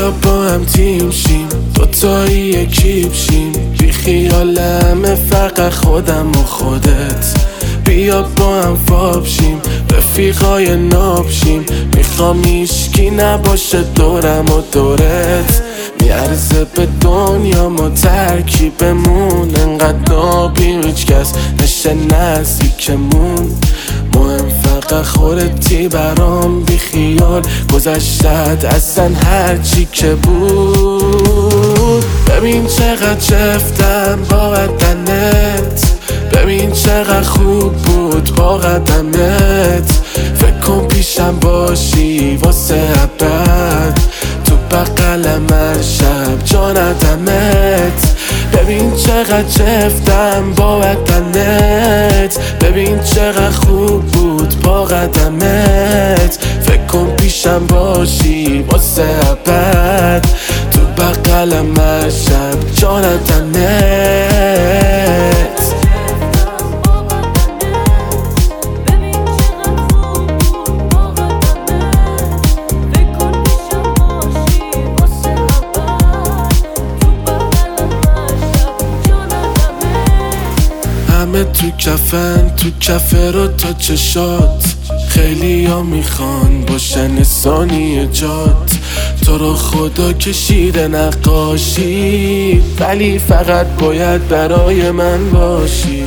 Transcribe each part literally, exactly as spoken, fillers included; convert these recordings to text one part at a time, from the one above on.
بیا با هم تیم شیم، دوتایی یکیب شیم، بی خیال همه فقط خودم و خودت. بیا با هم فاب شیم، رفیقای ناب شیم، میخوام هیچکی نباشه دورم و دورت. میارزه به دنیا ما ترکیبمون، انقدر نابیم هیچ کس نشه نزدیکمون. مهم فقط خودتی برام، بی خیال گذشتت اصلا هرچی که بود. ببین چقدر چفتم با قدنت، ببین چقدر خوب بود با قدمت. فکر کن پیشم باشی واسه ابد، تو بغلم هر شب جانتمت. ببین چقدر چفتم با وطنت، ببین چقدر خوب بود با قدمت. فکر کن پیشم باشی واسه ابد، تو بغلم هر شب جانتمت. همه تو کفن، تو کفه رو تا چشات. خیلی ها میخوان باشن ثانیه جات، تو رو خدا کشیده نقاشی، ولی فقط باید برای من باشی.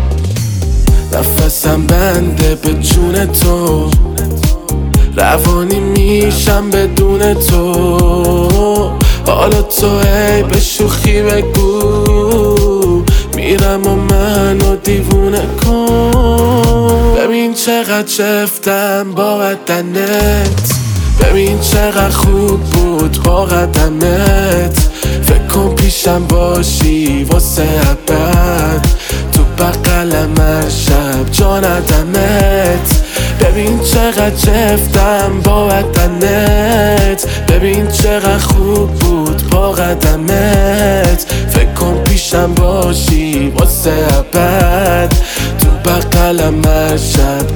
نفسم بنده به جون تو، روانی میشم بدون تو. حالا تو ای به شوخی بگو، میرم و منو دیوونه کن. ببین چقدر چفتم با قدنت، ببین چقدر خوب بود با قدمت. فکر کن پیشم باشی واسه ابد، تو بغلم هر شب جانتمت. ببین چقدر چفتم با وطنت، ببین چقدر خوب بود با قدمت. فکر کن پیشم باشی واسه ابد، تو بغلم هر شب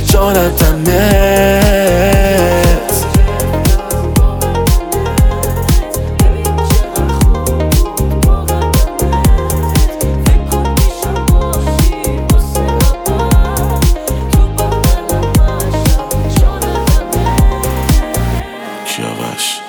جانتمت. Kiyavaş